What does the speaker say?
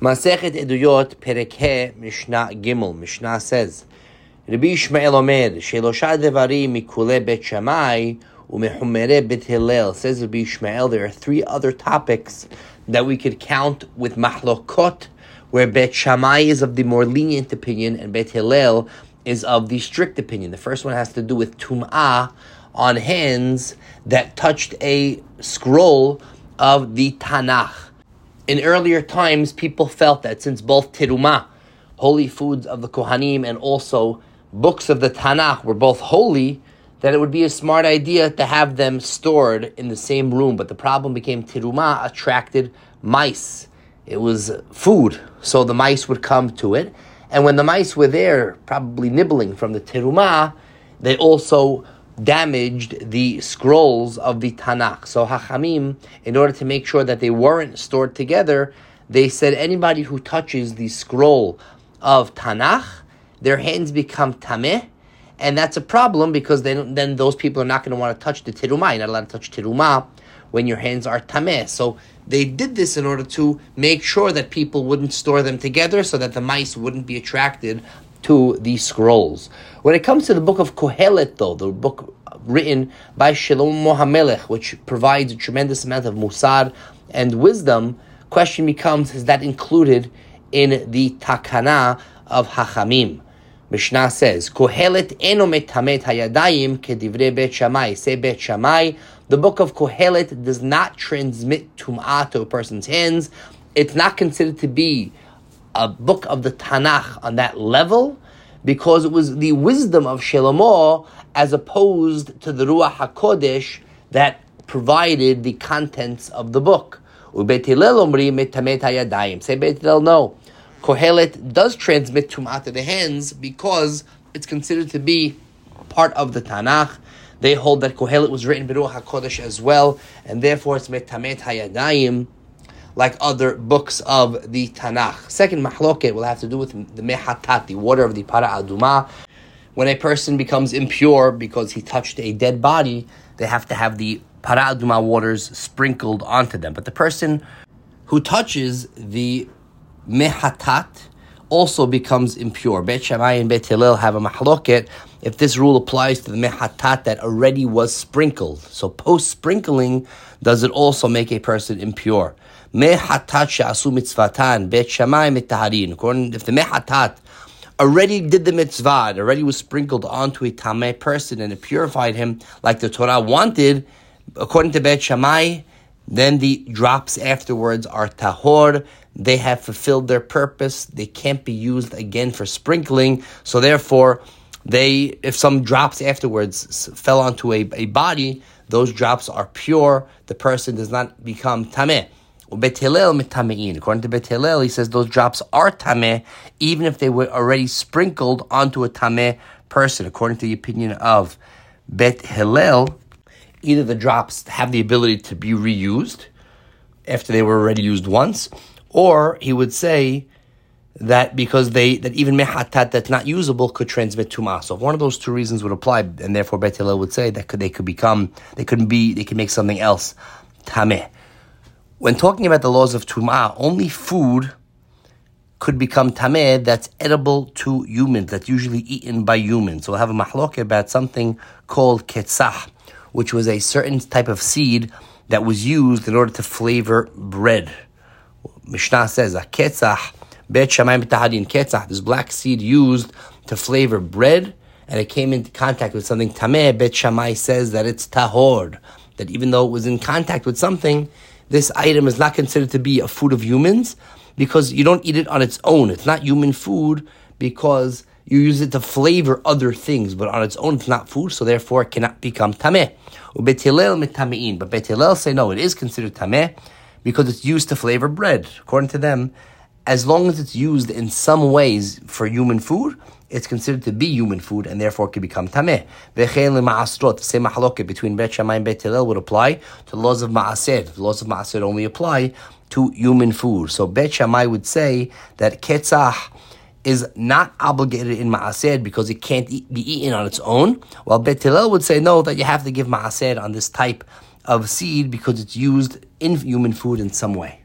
Masechet Eduyot Perek He Mishnah Gimel. Mishnah says, Rabbi Yishmael Omer Shelosha Devarim Mikule Bet Shammai Umechumere Bet Hillel. Says Rabbi Yishmael, there are three other topics that we could count with mahlokot, where Bet Shammai is of the more lenient opinion and Bet Hillel is of the strict opinion. The first one has to do with tum'ah on hands that touched a scroll of the Tanakh. In earlier times, people felt that since both terumah, holy foods of the Kohanim, and also books of the Tanakh were both holy, that it would be a smart idea to have them stored in the same room. But the problem became terumah attracted mice. It was food, so the mice would come to it. And when the mice were there, probably nibbling from the terumah, they also damaged the scrolls of the Tanakh. So Hachamim, in order to make sure that they weren't stored together, they said anybody who touches the scroll of Tanakh, their hands become tameh, and that's a problem because then those people are not going to want to touch the terumah. You're not allowed to touch terumah when your hands are tameh. So they did this in order to make sure that people wouldn't store them together so that the mice wouldn't be attracted to these scrolls. When it comes to the book of Kohelet, though, the book written by Shlomo HaMelech, which provides a tremendous amount of musar and wisdom, question becomes, is that included in the takana of Hachamim? Mishnah says, Kohelet eno metamet hayadayim kedivrei Bet Shammai. Say Bet Shammai, the book of Kohelet does not transmit tum'ah to a person's hands. It's not considered to be a book of the Tanakh on that level, because it was the wisdom of Shlomo as opposed to the Ruach HaKodesh that provided the contents of the book. Ubeit Hillel omri metamet hayadayim. Say Beit Hillel, no. Kohelet does transmit tum'ah to the hands because it's considered to be part of the Tanakh. They hold that Kohelet was written by Ruach HaKodesh as well, and therefore it's metamet hayadayim, like other books of the Tanakh. Second mahloket will have to do with the mehatat, the water of the para aduma. When a person becomes impure because he touched a dead body, they have to have the para aduma waters sprinkled onto them. But the person who touches the mehatat also becomes impure. Bet Shammai and Bet Hillel have a mahloket if this rule applies to the mehatat that already was sprinkled. So post-sprinkling, does it also make a person impure? Mehatat she'asu mitzvatan, Bet Shammai mitaharin. According, if the mehatat already did the mitzvah, already was sprinkled onto a tameh person and it purified him like the Torah wanted, according to Bet Shammai, then the drops afterwards are tahor. They have fulfilled their purpose. They can't be used again for sprinkling. So therefore, if some drops afterwards fell onto a body, those drops are pure. The person does not become tameh. Bet Hillel mitamein. According to Bet Hillel, he says those drops are tameh, even if they were already sprinkled onto a tameh person. According to the opinion of Bet Hillel, either the drops have the ability to be reused after they were already used once, or he would say that because that even mehatat that's not usable could transmit tumah. So if one of those two reasons would apply, and therefore Bet Hillel would say that they could make something else tameh. When talking about the laws of tumah, only food could become tameh that's edible to humans, that's usually eaten by humans. So we'll have a mahlok about something called ketzah, which was a certain type of seed that was used in order to flavor bread. Mishnah says, ketzah, Bet Shammai mitaharin, ketzah, this black seed used to flavor bread, and it came into contact with something tameh. Bet Shammai says that it's tahor, that even though it was in contact with something, this item is not considered to be a food of humans because you don't eat it on its own. It's not human food because you use it to flavor other things, but on its own it's not food, so therefore it cannot become tameh. Bet Hillel mitamein, but Bet Hillel say no, it is considered tameh because it's used to flavor bread. According to them, as long as it's used in some ways for human food, it's considered to be human food, and therefore it can become tameh. V'chein le'ma'asrot, the same mahloket between Bet Shammai and Bet Hillel would apply to the laws of ma'ased. The laws of ma'ased only apply to human food. So Bet Shammai would say that ketzah is not obligated in ma'ased because it can't be eaten on its own, while Bet Hillel would say no, that you have to give ma'ased on this type of seed because it's used in human food in some way.